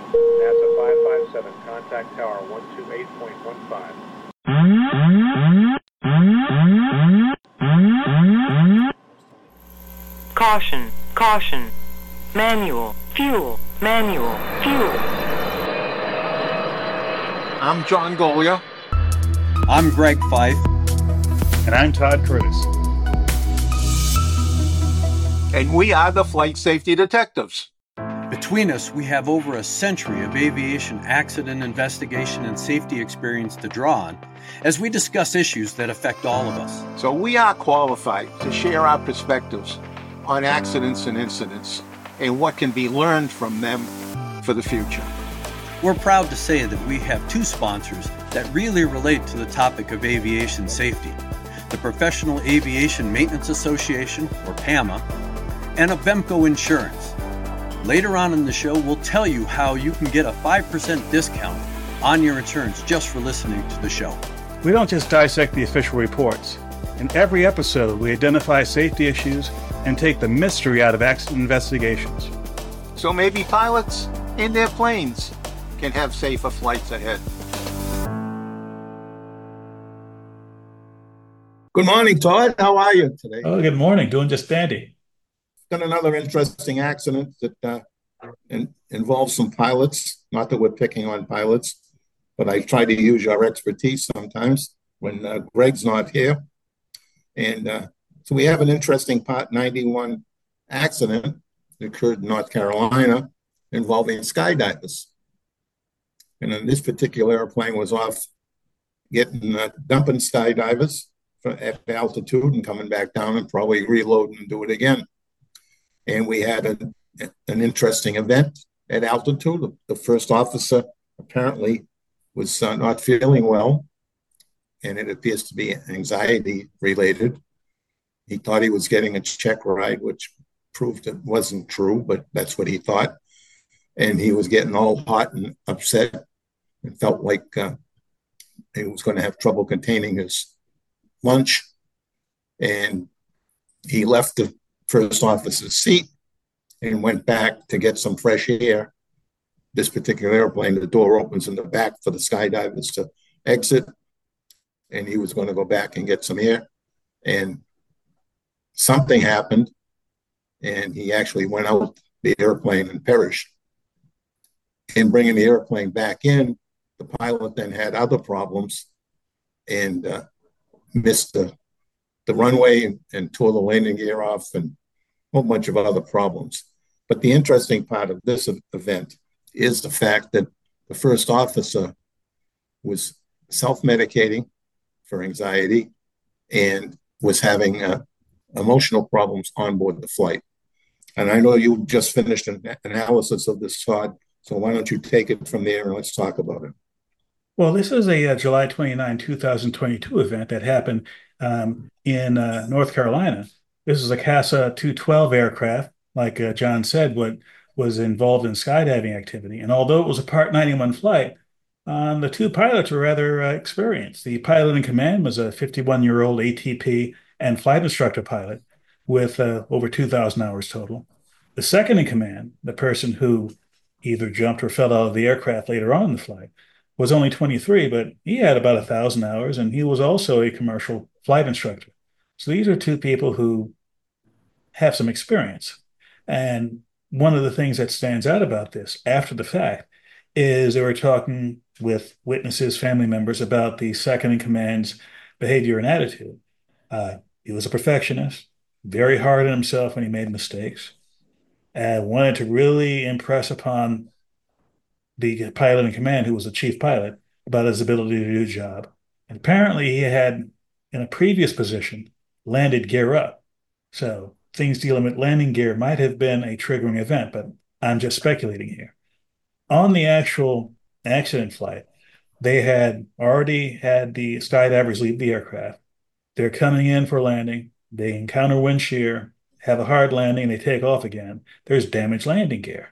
NASA 557, contact tower 128.15. Caution, caution. Manual, fuel, manual, fuel. I'm John Golia. I'm Greg Fife. And I'm Todd Curtis. And we are the Flight Safety Detectives. Between us, we have over a century of aviation accident investigation and safety experience to draw on as we discuss issues that affect all of us. So we are qualified to share our perspectives on accidents and incidents and what can be learned from them for the future. We're proud to say that we have two sponsors that really relate to the topic of aviation safety: the Professional Aviation Maintenance Association, or PAMA, and Avemco Insurance. Later on in the show, we'll tell you how you can get a 5% discount on your insurance just for listening to the show. We don't just dissect the official reports. In every episode, we identify safety issues and take the mystery out of accident investigations. So maybe pilots and their planes can have safer flights ahead. Good morning, Todd. How are you today? Oh, good morning. Doing just dandy. Got another interesting accident that involves some pilots. Not that we're picking on pilots, but I try to use your expertise sometimes when Greg's not here. And so we have an interesting Part 91 accident that occurred in North Carolina involving skydivers. And then this particular airplane was off dumping skydivers at altitude and coming back down and probably reloading and do it again. And we had an interesting event at altitude. The first officer apparently was not feeling well, and it appears to be anxiety related. He thought he was getting a check ride, which proved it wasn't true, but that's what he thought. And he was getting all hot and upset and felt like he was going to have trouble containing his lunch. And he left the first officer's seat and went back to get some fresh air. This particular airplane, the door opens in the back for the skydivers to exit, and he was going to go back and get some air. And something happened, and he actually went out the airplane and perished. In bringing the airplane back in, the pilot then had other problems and missed the runway and tore the landing gear off and a whole bunch of other problems. But the interesting part of this event is the fact that the first officer was self-medicating for anxiety and was having emotional problems on board the flight. And I know you just finished an analysis of this, Todd, so why don't you take it from there and let's talk about it. Well, this is a July 29, 2022 event that happened in North Carolina. This is a CASA 212 aircraft, like John said, what was involved in skydiving activity. And although it was a Part 91 flight, the two pilots were rather experienced. The pilot in command was a 51-year-old ATP and flight instructor pilot with over 2,000 hours total. The second in command, the person who either jumped or fell out of the aircraft later on in the flight, was only 23, but he had about 1,000 hours, and he was also a commercial flight instructor. So these are two people who have some experience. And one of the things that stands out about this after the fact is they were talking with witnesses, family members, about the second in command's behavior and attitude. He was a perfectionist, very hard on himself when he made mistakes, and wanted to really impress upon the pilot in command, who was the chief pilot, about his ability to do the job. And apparently he had, in a previous position, landed gear up. So things dealing with landing gear might have been a triggering event, but I'm just speculating here. On the actual accident flight, they had already had the skydivers leave the aircraft. They're coming in for landing. They encounter wind shear, have a hard landing, they take off again. There's damaged landing gear.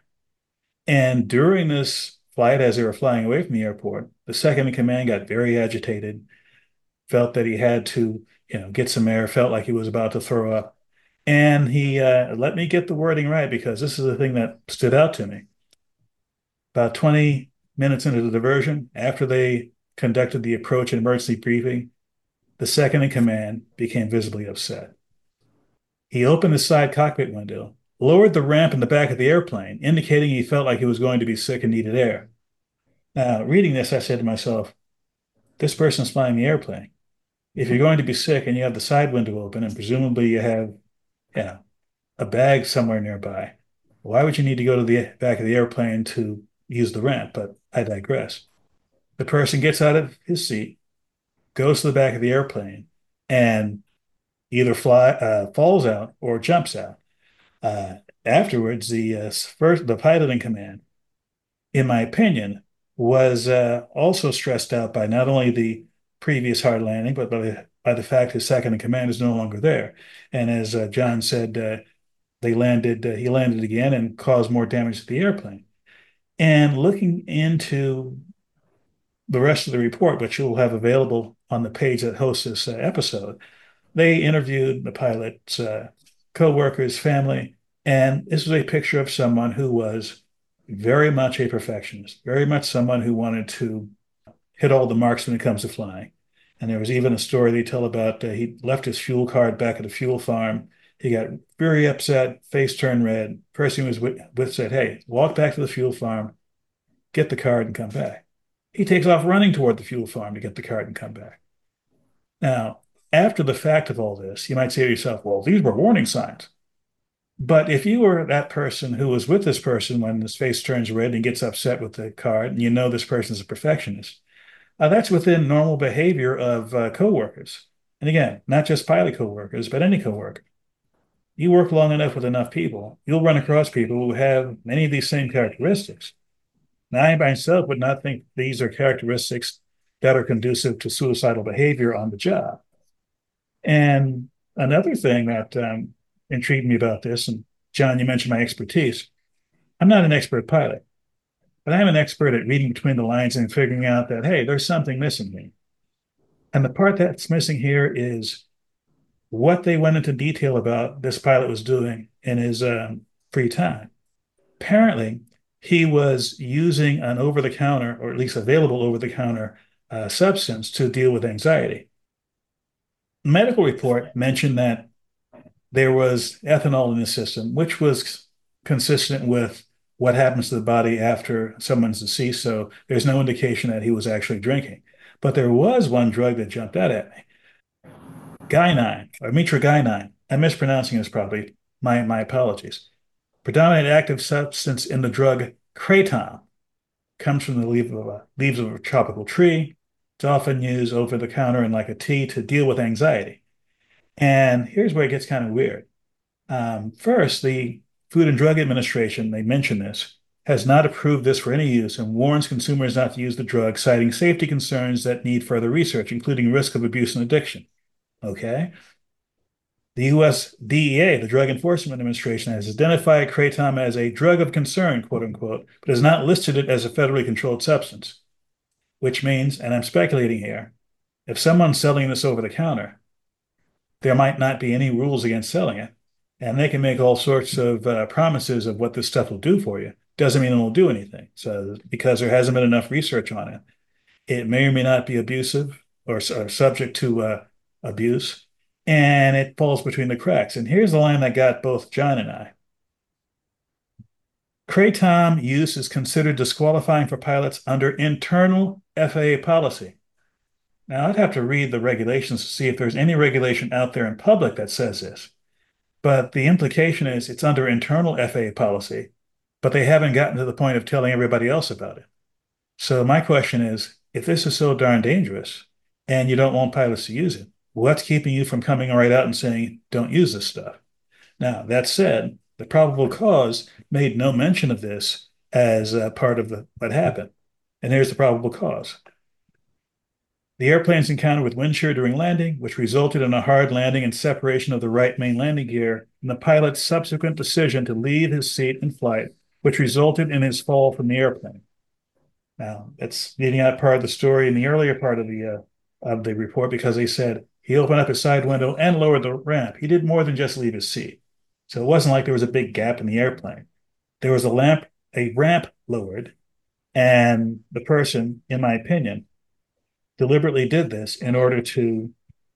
And during this flight, as they were flying away from the airport, the second in command got very agitated, felt that he had to, get some air, felt like he was about to throw up. And he let me get the wording right, because this is the thing that stood out to me. About 20 minutes into the diversion, after they conducted the approach and emergency briefing, the second in command became visibly upset. He opened the side cockpit window, lowered the ramp in the back of the airplane, indicating he felt like he was going to be sick and needed air. Now, reading this, I said to myself, this person's flying the airplane. If you're going to be sick and you have the side window open and presumably you have, a bag somewhere nearby, why would you need to go to the back of the airplane to use the ramp? But I digress. The person gets out of his seat, goes to the back of the airplane, and either falls out or jumps out. Afterwards, the pilot in command, in my opinion, was also stressed out by not only the previous hard landing, but by the fact his second in command is no longer there. And as John said, he landed again and caused more damage to the airplane. And looking into the rest of the report, which you'll have available on the page that hosts this episode, they interviewed the pilot's co-workers, family, and this was a picture of someone who was very much a perfectionist, very much someone who wanted to hit all the marks when it comes to flying. And there was even a story they tell about he left his fuel card back at the fuel farm. He got very upset, face turned red. Person he was with said, hey, walk back to the fuel farm, get the card and come back. He takes off running toward the fuel farm to get the card and come back. Now, after the fact of all this, you might say to yourself, well, these were warning signs. But if you were that person who was with this person when his face turns red and gets upset with the card, and you know this person's a perfectionist, that's within normal behavior of coworkers. And again, not just pilot coworkers, but any coworker. You work long enough with enough people, you'll run across people who have many of these same characteristics. Now, I myself would not think these are characteristics that are conducive to suicidal behavior on the job. And another thing that intrigued me about this, and John, you mentioned my expertise. I'm not an expert pilot, but I'm an expert at reading between the lines and figuring out that, hey, there's something missing here. And the part that's missing here is what they went into detail about this pilot was doing in his free time. Apparently, he was using an over-the-counter, or at least available over-the-counter substance to deal with anxiety. The medical report mentioned that there was ethanol in the system, which was consistent with what happens to the body after someone's deceased. So there's no indication that he was actually drinking. But there was one drug that jumped out at me. Guanine, or mitragynine. I'm mispronouncing this probably. My apologies. Predominant active substance in the drug kratom comes from the leaves of a tropical tree. It's often used over the counter and like a tea to deal with anxiety. And here's where it gets kind of weird. First, the Food and Drug Administration, they mention this, has not approved this for any use and warns consumers not to use the drug, citing safety concerns that need further research, including risk of abuse and addiction. Okay. The U.S. DEA, the Drug Enforcement Administration, has identified kratom as a drug of concern, quote unquote, but has not listed it as a federally controlled substance, which means, and I'm speculating here, if someone's selling this over the counter, there might not be any rules against selling it. And they can make all sorts of promises of what this stuff will do for you. Doesn't mean it will do anything. So because there hasn't been enough research on it, it may or may not be abusive or subject to abuse. And it falls between the cracks. And here's the line that got both John and I. Kratom use is considered disqualifying for pilots under internal FAA policy. Now, I'd have to read the regulations to see if there's any regulation out there in public that says this. But the implication is it's under internal FAA policy, but they haven't gotten to the point of telling everybody else about it. So my question is, if this is so darn dangerous and you don't want pilots to use it, what's keeping you from coming right out and saying, don't use this stuff? Now, that said, the probable cause made no mention of this as part of what happened. And here's the probable cause. The airplane's encounter with wind shear during landing, which resulted in a hard landing and separation of the right main landing gear, and the pilot's subsequent decision to leave his seat in flight, which resulted in his fall from the airplane. Now, that's leading out part of the story in the earlier part of the report, because they said he opened up his side window and lowered the ramp. He did more than just leave his seat. So it wasn't like there was a big gap in the airplane. There was a ramp lowered, And the person, in my opinion, deliberately did this in order to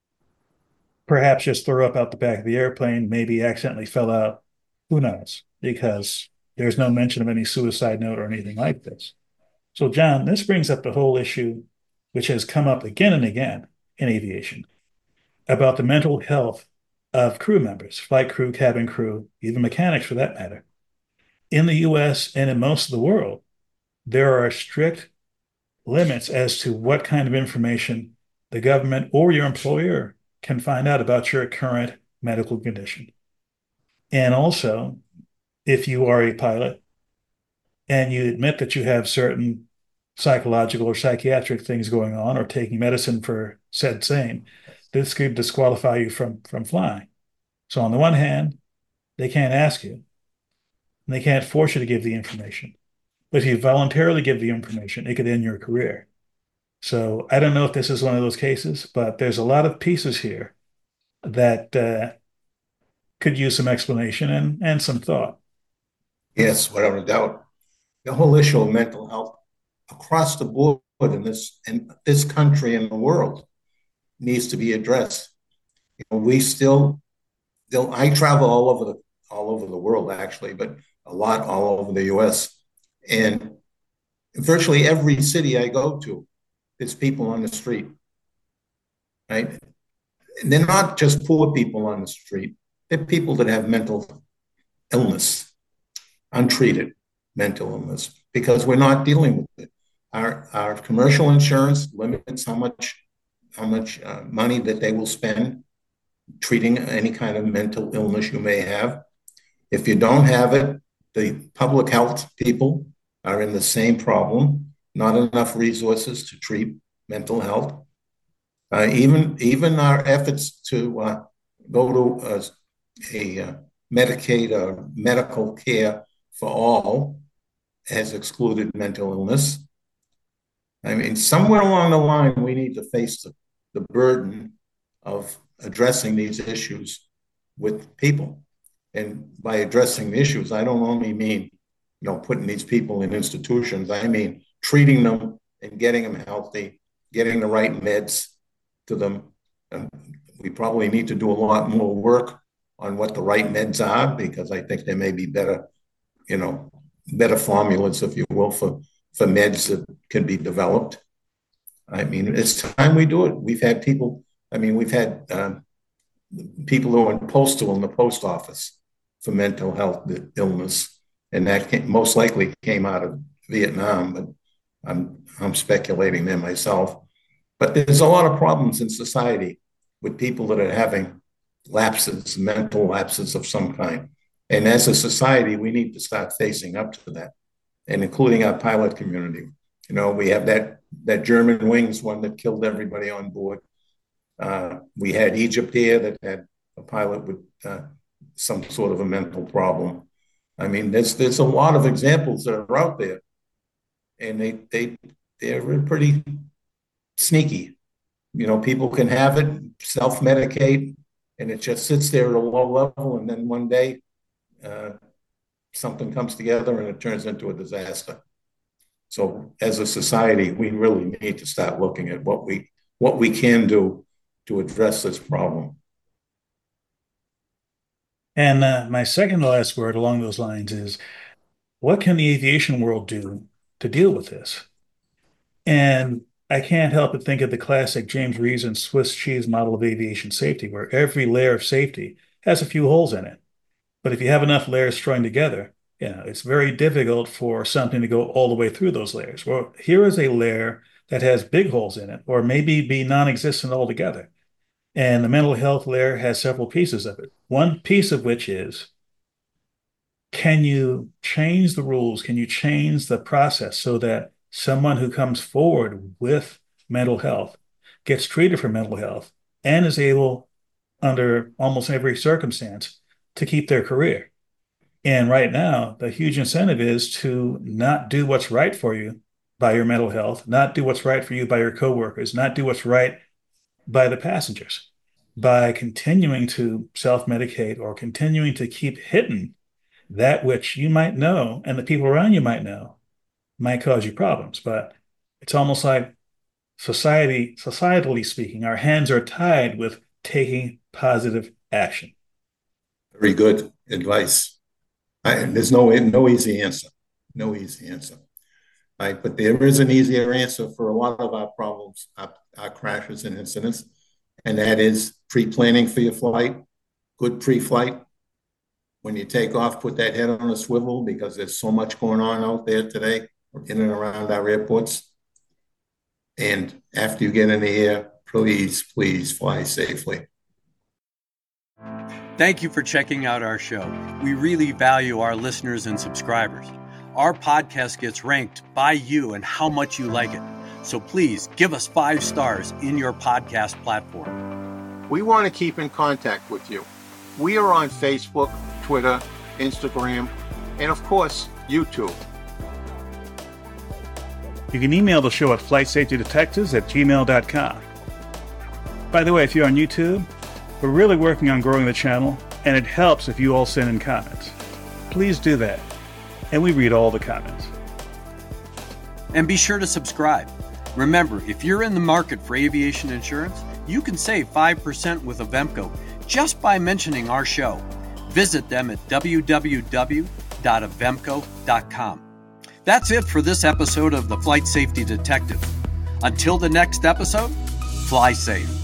perhaps just throw up out the back of the airplane, maybe accidentally fell out. Who knows? Because there's no mention of any suicide note or anything like this. So, John, this brings up the whole issue, which has come up again and again in aviation, about the mental health of crew members, flight crew, cabin crew, even mechanics for that matter. In the US and in most of the world, there are strict limits as to what kind of information the government or your employer can find out about your current medical condition. And also, if you are a pilot and you admit that you have certain psychological or psychiatric things going on or taking medicine for said same, this could disqualify you from flying. So on the one hand, they can't ask you, and they can't force you to give the information. But if you voluntarily give the information, it could end your career. So I don't know if this is one of those cases, but there's a lot of pieces here that could use some explanation and some thought. Yes, without a doubt. The whole issue of mental health across the board in this country and the world needs to be addressed. We still I travel all over the world actually, but a lot all over the US. And virtually every city I go to, there's people on the street. Right? And they're not just poor people on the street. They're people that have mental illness, untreated mental illness, because we're not dealing with it. Our commercial insurance limits how much money that they will spend treating any kind of mental illness you may have. If you don't have it, the public health people are in the same problem. Not enough resources to treat mental health. Even our efforts to go to a Medicaid or medical care for all has excluded mental illness. I mean, somewhere along the line, we need to face the burden of addressing these issues with people. And by addressing the issues, I don't only mean, putting these people in institutions. I mean, treating them and getting them healthy, getting the right meds to them. And we probably need to do a lot more work on what the right meds are, because I think there may be better formulas, if you will, for meds that can be developed. I mean, it's time we do it. We've had people who are postal in the post office for mental health illness, and that most likely came out of Vietnam, but I'm speculating there myself. But there's a lot of problems in society with people that are having lapses, mental lapses of some kind. And as a society, we need to start facing up to that, and including our pilot community. We have that German Wings one that killed everybody on board. We had Egypt here that had a pilot with some sort of a mental problem. I mean, there's a lot of examples that are out there, and they're pretty sneaky. People can have it, self-medicate, and it just sits there at a low level, and then one day something comes together and it turns into a disaster. So as a society, we really need to start looking at what we can do to address this problem. And my second to last word along those lines is, what can the aviation world do to deal with this? And I can't help but think of the classic James Reason Swiss cheese model of aviation safety, where every layer of safety has a few holes in it. But if you have enough layers strung together, it's very difficult for something to go all the way through those layers. Well, here is a layer that has big holes in it, or maybe be non-existent altogether. And the mental health layer has several pieces of it. One piece of which is, can you change the rules? Can you change the process so that someone who comes forward with mental health gets treated for mental health and is able, under almost every circumstance, to keep their career? And right now, the huge incentive is to not do what's right for you by your mental health, not do what's right for you by your coworkers, not do what's right by the passengers, by continuing to self-medicate or continuing to keep hidden that which you might know and the people around you might know might cause you problems. But it's almost like societally speaking, our hands are tied with taking positive action. Very good advice. There's no easy answer. No easy answer. Right? But there is an easier answer for a lot of our problems, our crashes and incidents, and that is pre-planning for your flight, good pre-flight. When you take off, put that head on a swivel because there's so much going on out there today in and around our airports. And after you get in the air, please fly safely. Thank you for checking out our show. We really value our listeners and subscribers. Our podcast gets ranked by you and how much you like it. So please give us 5 stars in your podcast platform. We want to keep in contact with you. We are on Facebook, Twitter, Instagram, and of course, YouTube. You can email the show at flightsafetydetectives@gmail.com. By the way, if you're on YouTube, we're really working on growing the channel, and it helps if you all send in comments. Please do that, and we read all the comments. And be sure to subscribe. Remember, if you're in the market for aviation insurance, you can save 5% with Avemco just by mentioning our show. Visit them at www.avemco.com. That's it for this episode of the Flight Safety Detective. Until the next episode, fly safe.